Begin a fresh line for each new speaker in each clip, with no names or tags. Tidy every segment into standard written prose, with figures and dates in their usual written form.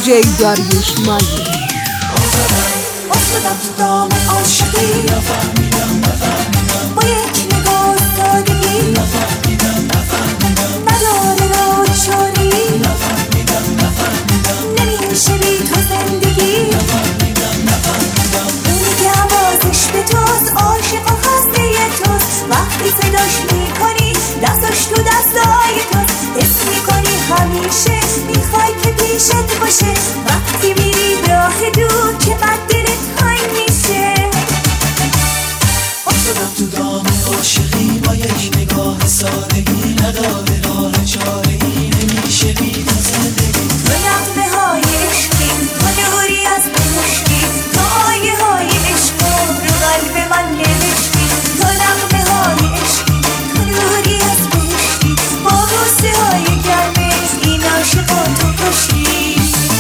DJ داریوش مایی.
افتادم تو دام عاشقی، با یک نگاه سادگی، نداره راه چاری، نمیشه بی تو زندگی. اونی که حواسش به توست، عاشق و خسته توست، وقتی صداش میکنی دستاش تو دستای توست. حس میکنی همیشه میخوای که پیشت باشه، وقتی میری به راه دور که بعد دلت تنگ میشه.
افتادم تو دام عاشقی، با یک نگاه سادگی، نداره راه چاره‌ای، نمیشه بی تو زندگی.
تو نغمه های عشقی، تو نوری از بهشتی، تو آیه های عشق رو قلب من نوشتی. تو نغمه های عشقی، تو نوری از بهشتی، با بوسه های گرمت این عاشقان تو کشتی.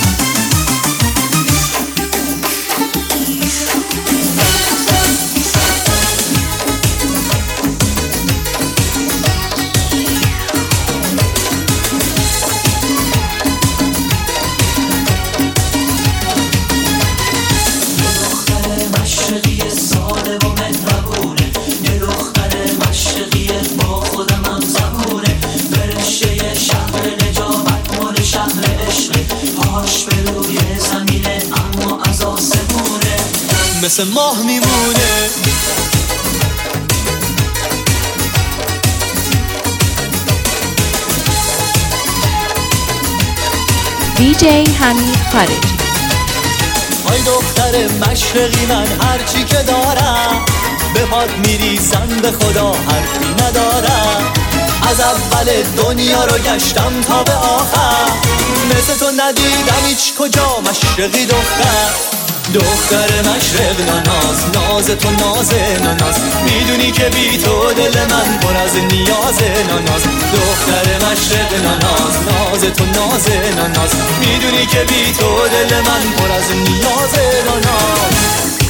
مثل ماه میمونه.
DJ حمید خارجی.
آی دختر مشرقی، من هرچی که دارم به پات میریزم، به خدا حرفی ندارم. از اول دنیا رو گشتم تا به آخر، مثل تو ندیدم هیچ کجا مشرقی دختر. دختر مشرق ناز، ناز تو ناز ناز، میدونی که بی تو دل من پر از نیاز ناز. دختر مشرق ناز، ناز تو ناز ناز، میدونی که بی تو دل من پر از نیاز ناز.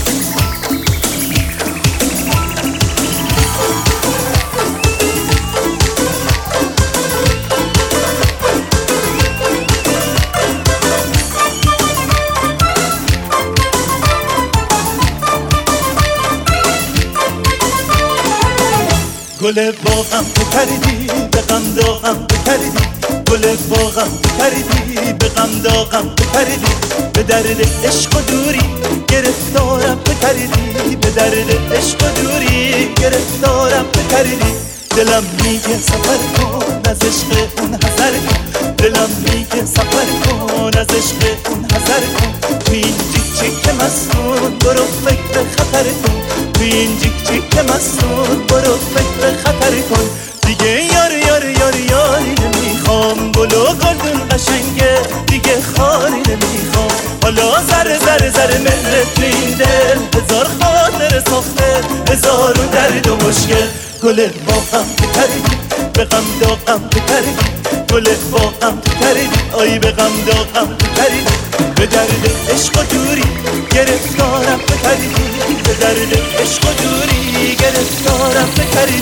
گل باغم تو کردی، به غم داغم تو کردی. گل باغم تو کردی، به غم داغم تو کردی. به درد عشق و دوری گرفتارم تو کردی، به درد عشق و دوری گرفتارم تو کردی. دلم میگه سفر کن از عشق اون حذر کن، دلم میگه سفر کن از عشق اون حذر کن. تو این جیک جیک مستون برو فکر خطر کن، تو این جیک جیک مستون برو فکر خطر کن. دیگه یاری یاری یاری یاری نمیخوام، گل و گلدون قشنگه دیگه خاری نمیخوام. حالا ذره ذره ذره مهرت تو این دل، هزار خاطر ساخته هزار و درد و مشکل. گل باغم تو کردی، به غم داغم تو کردی. گل باغم تو کردی، آی به غم داغم تو کردی. به درد عشق و دوری گرفتارم تو کردی، به درد عشق و دوری گرفتارم تو کردی.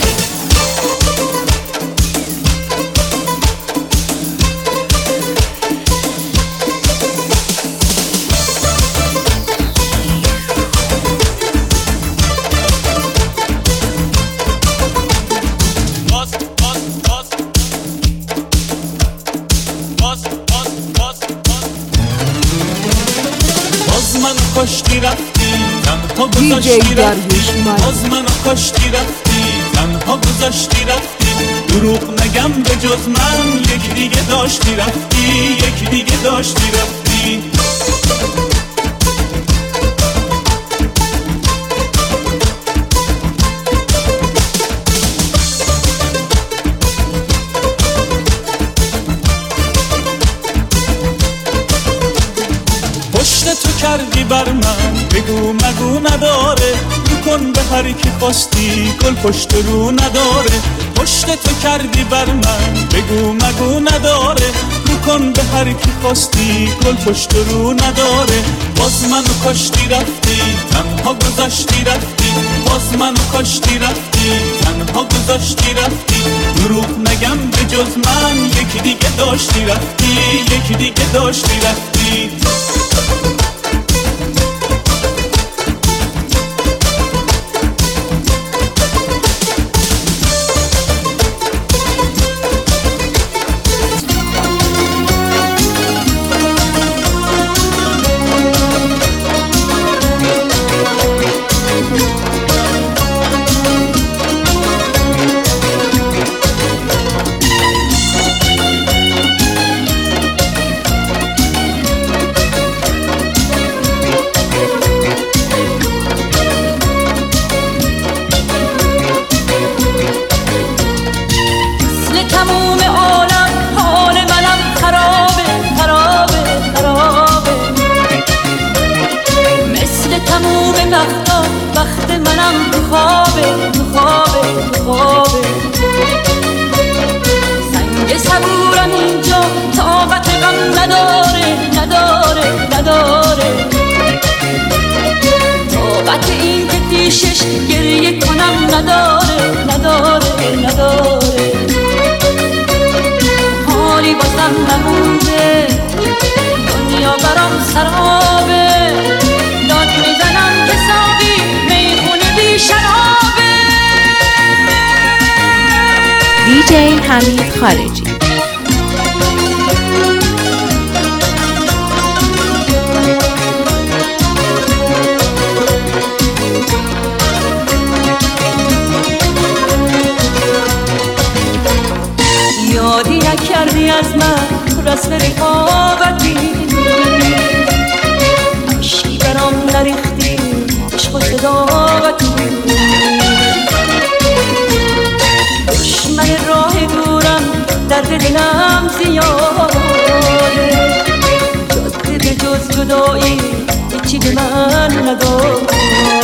کشتی رفتی تنها گذاشتی رفتی، باز منو کشتی رفتی تنها گذاشتی رفتی. دروغ نگم به جز من یک دیگه داشتی رفتی، یک دیگه داشتی رفتی. تو کردی بر من بگو مگو نداره، رو کن به هر کی خواستی گل پشت رو نداره. پشت تو کردی بر من بگو مگو نداره، رو کن به هر کی خواستی گل پشت رو نداره. باز منو کشتی رفتی تنها گذاشتی رفتی، باز منو کشتی رفتی تنها گذاشتی رفتی. دروغ نگم به جز من یکی دیگه داشتی رفتی، یکی دیگه داشتی رفتی.
تموم عالم حال منم خرابه خرابه خرابه، مثل تموم وقتا وقت منم تو خوابه تو خوابه تو خوابه. سنگ صبورم اینجا طاقت غم نداره نداره نداره، طاقت این که پیشش گریه کنم نداره نداره نداره. حالی بازم نمونده دنیا برام سرابه، داد میزنم که ساقی میخونه بی شرابه.
دیجی حمید خارجی.
یادی نکردی از من رسم رقابتی، عشقی برام نریختی عشق و صداقتی. دشمن راه دورم درد دلم زیاده، جاده به جز جدایی هیچی به من نداره.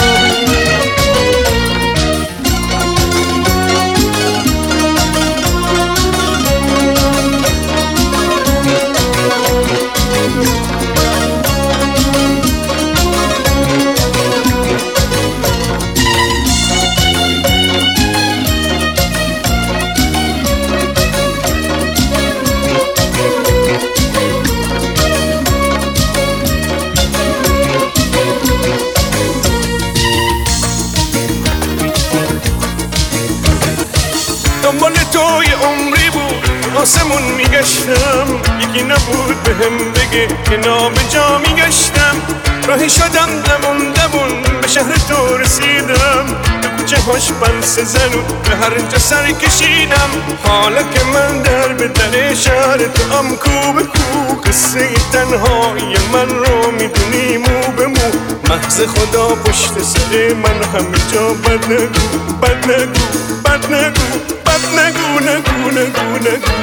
دنبال توی عمری بود آسمون میگشتم، یکی نبود بهم بگه که نابجا میگشتم. راهی شدم دمون دمون به شهر تو رسیدم، به کوچه هاش بنس زنون به هر جا سر کشیدم. حالا که من در به در شهر تو ام کو به کو، قصه تنهایی من رو میدونی مو به مو. محض خدا پشت سر من همه جا بد نگو بد نگو بد نگو بد نگو نگو نگو نگو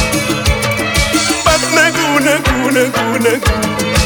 بد نگو نگو نگو نگو.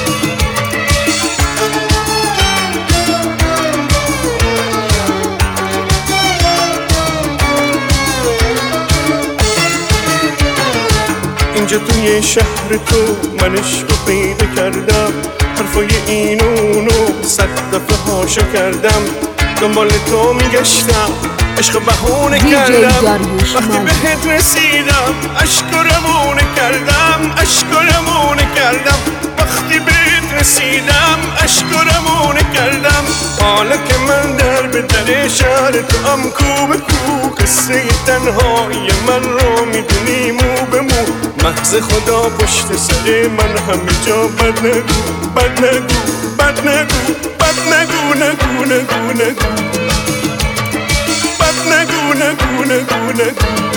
اینجا توی شهر تو من عشق رو پیدا کردم، حرفای این اونو 100 دفعه هاشا کردم. دنبال تو میگشتم عشق بهونه کردم، وقتی بهت رسیدم عشق روونه کردم عشق روونه کردم. وقتی بهت رسیدم عشق روونه کردم. حالا که من در به در شهر تو ام کو به کو، قصه تنهایی من رو میدونی مو به مو. محض خدا پشت سر من همه جا بد نگو بد نگو بد نگو بد نگو نگو نگو نگو بد نگو نگو نگو نگو.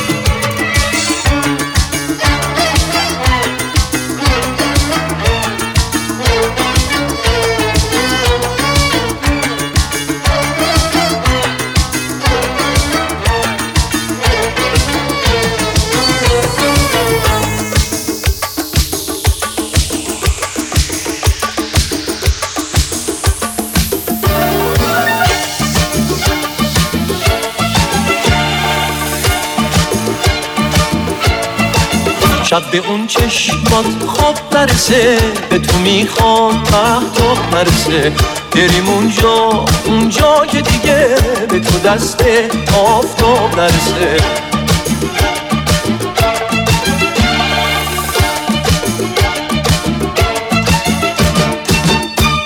شب به اون چشمات خواب نرسه، به تو میخوام مهتاب نرسه. بریم اونجا که دیگه به تو دست آفتاب نرسه.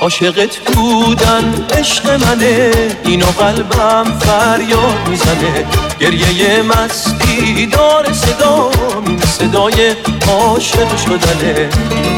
عاشقت بودن عشق منه، اینو قلبم فریاد میزنه. گریه مستی داره صدا، این صدای عاشق شدنه.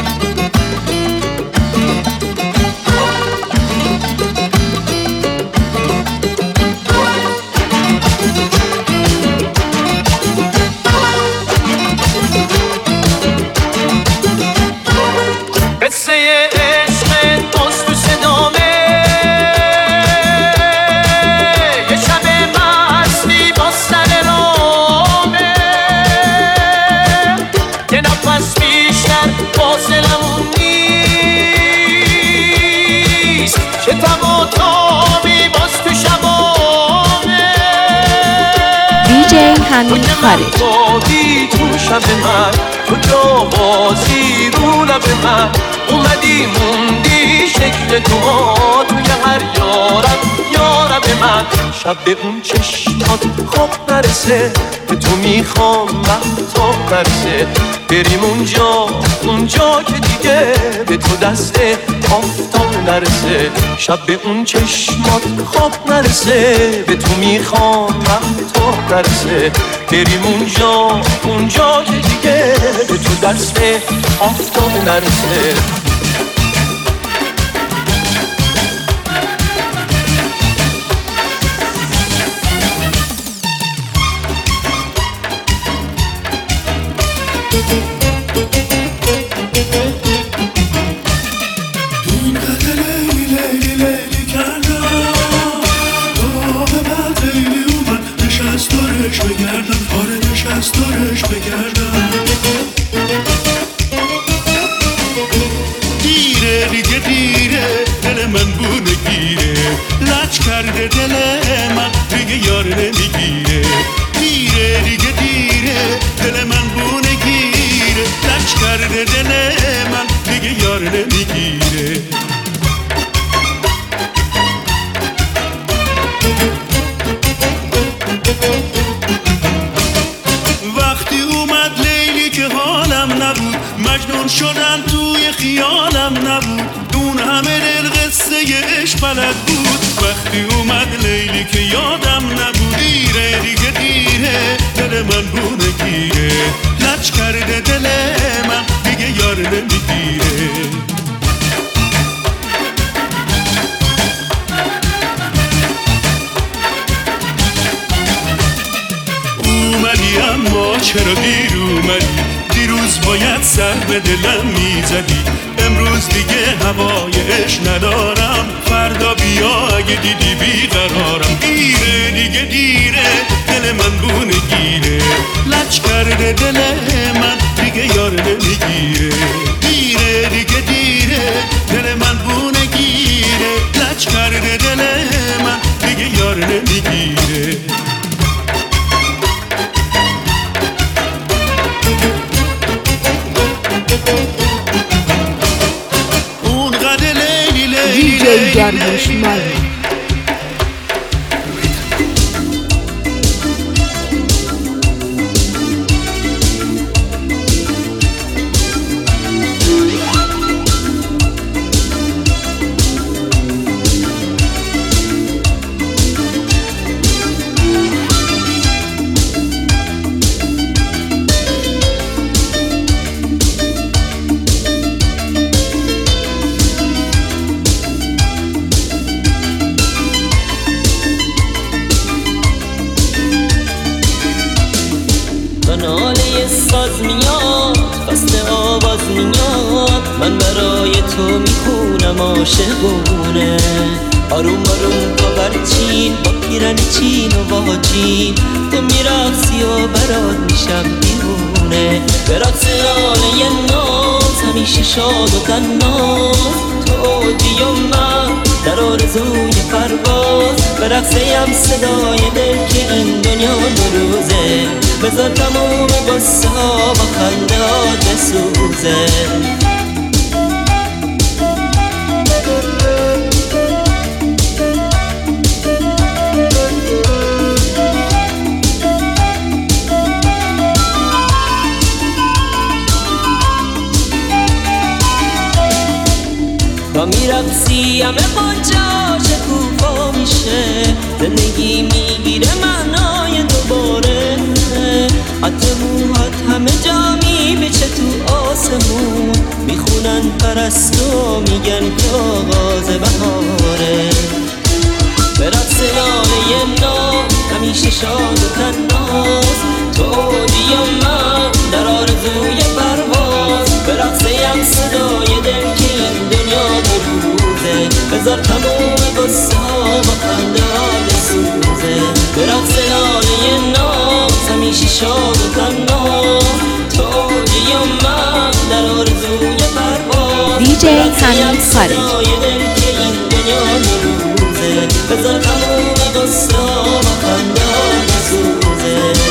حمید خارجی.
تو شب من تو جا بازی رو لب من اومدی موندی شکل تو توی هر یارب من. شب به اون چشمات خواب نرسه، به تو میخوام مهتاب نرسه. بریم اونجا که دیگه به تو دست آفتاب نرسه. شب به اون چشمات خواب نرسه، به تو میخوام مهتاب نرسه. بریم اونجا که دیگه به تو دست آفتاب نرسه.
چرا دیر اومدی؟ دیروز باید سر به دلم میزدی. امروز دیگه هوای عشق ندارم، فردا بیا اگه دیدی بیقرارم. دیره دیگه دیره، دل من بونه گیره، لج کرده دل من دیگه یار نمیگیره. دیره دیگه دیره، دل من بونه گیره، لج کرده دل من دیگه یار نمیگیره. اون قد لیلی لیلی
دیجی داریوش مالی.
ساز میاد، فصل آواز میاد، من برای تو میخونم عاشقونه. آروم آروم باور چین، با پیرن چین و واجین، تو میرقصی و برات میشم دیوونه. به رقص آله ناز همیشه شاد و تناز، تو اوجی و من در آرزوی پرواز. به رقصیم صدای دل که این دنیا دو روزه، بذار تموم قصه ها با خنده ها بسوزه. تا میرقصی همه قنچا شکوفا میشه، زندگی میگیره معنای دوباره. حتی موهات همه جا میبیچه تو آسمون، میخونن پرستو میگن که آغاز بهاره. به رقص ناله نام همیشه شاد و تناس، تو اوجی و من در آرزوی پرواز. به رقص یم صدای دل که این دنیا بروزه، بذار تموم قصه ها با خنده ها بسوزه. به رقص ناله نام همیشه شاد و تناس، تو اوجی و من در آرزوی پرواز.
دیجی حمید خارج.
بذار تموم قصه ها با خنده ها بسوزه.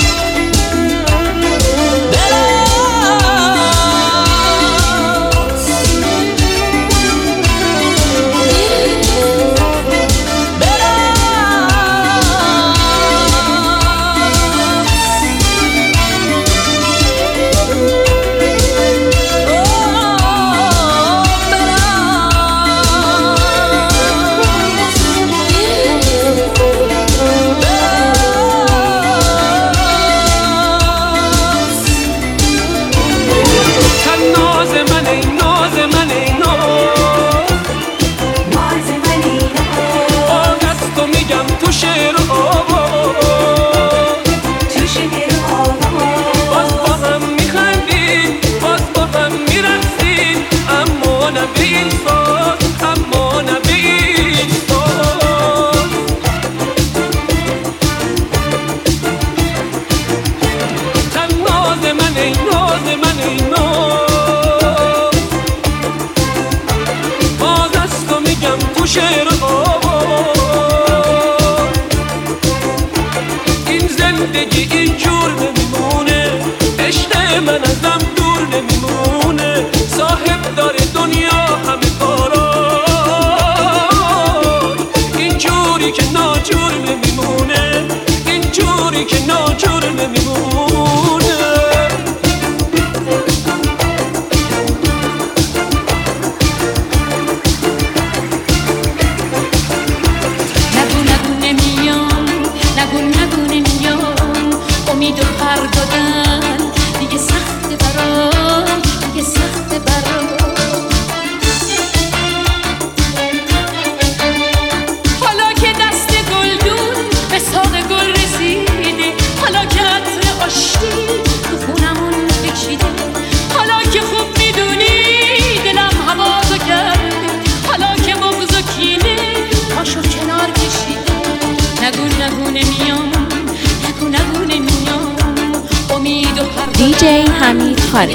دیجی حمید خارج.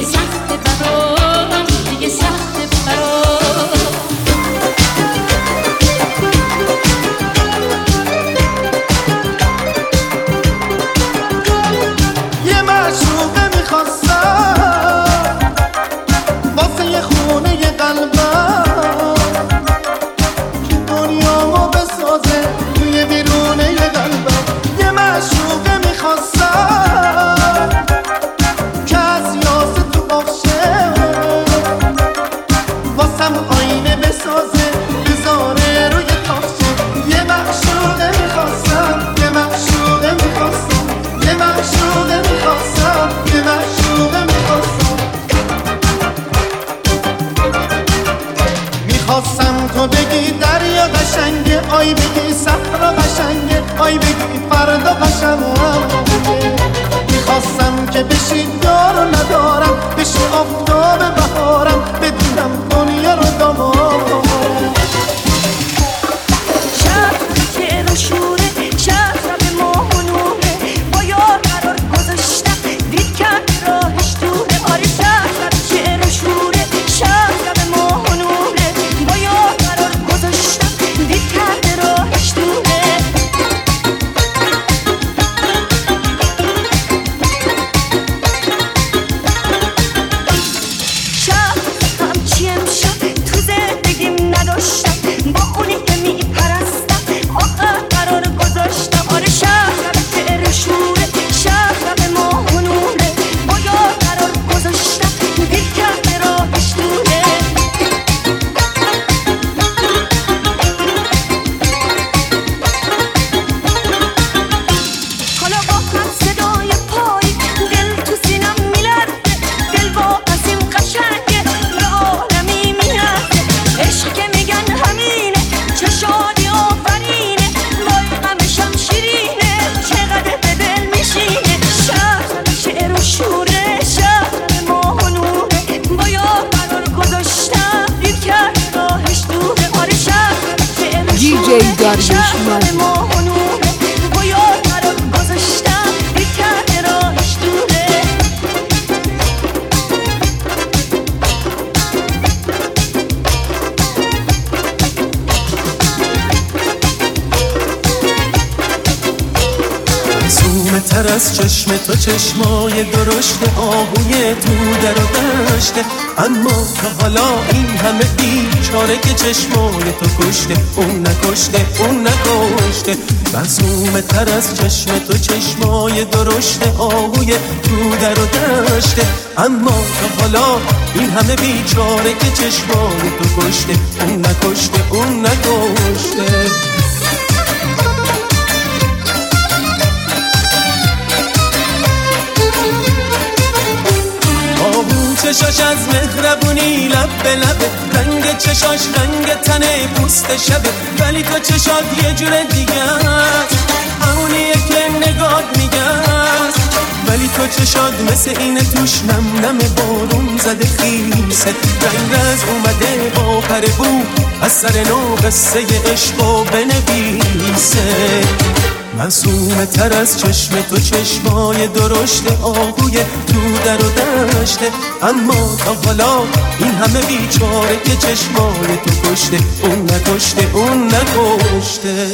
خواستم تو بگی دریا قشنگه، آی بگی صحرا قشنگه، آی بگی فردا قشنگه. میخواستم که بشی دار و ندارم، بشی آفتاب بهارم، بدونم دنیا رو دامارم.
شهر که رو شوره، شهر به ماه و نوره، با یار قرار گذاشتم دید کرد راهش دوره. آره شهر که رو شوره، شهر به ماه و نوره، با یار قرار گذاشتم دید کرد راهش دوره. شهر
داریوش مانی.
تر از چشم تو چشمای درشت آهوی تو در و دشته، اما تا حالا این همه بیچاره که چشمای تو کشته، اون نکشته اون نکشته. معصومه تر از چشم تو چشمای درشت آهوی تو در و دشته، اما تا حالا این همه بیچاره که چشمای تو کشته، اون نکشته اون نکشته. چشاش از مهربونی لب به لبه، رنگ چشاش رنگ تنه پوست شبه، ولی تو چشات یه جور دیگه است، همونیه که نگات میگه است. ولی تو چشات مثل اینه توش نم نم بارون زده خیسه، رنگ رز اومده با پر بو از سر نو قصه عشقو بنویسه. معصومه تر از چشم تو چشمای درشت آهوی تو در و دشته، اما تا حالا این همه بیچاره که چشمای تو کشته، اون نکشته اون نکشته.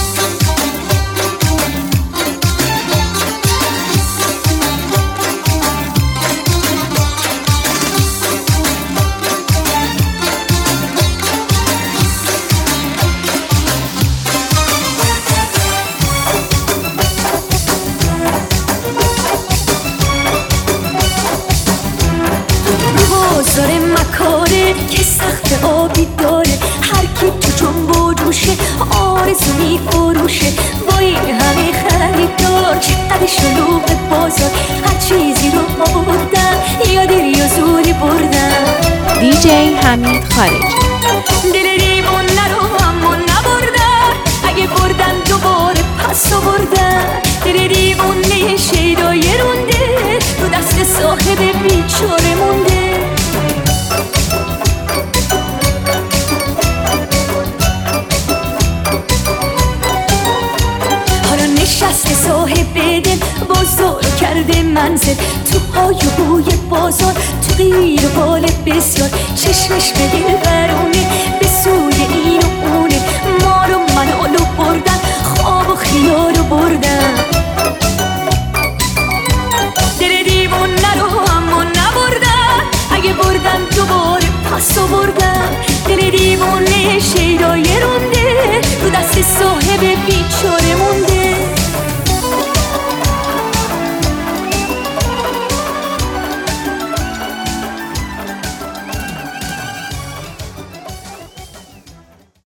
بازار مکاره که سخت آبی داره، هر کی تو جنب و جوشه آرزو می فروشه. با این همه خریدار چقدر شلوغ بازار، هر چیزی رو آوردن یا دل یا زوری بردن.
دیجی حمید خارجی.
دل دیوونه رو اما نبردن، اگه بردن دوباره پس آوردن. دل دیوونه شیدای رونده تو دست صاحب بیچاره مونده. حالا نشسته صاحب دل بازار کرده منزل، تو های و بوی بازار، تو غیر و بال بسیار، چشمش به دل برون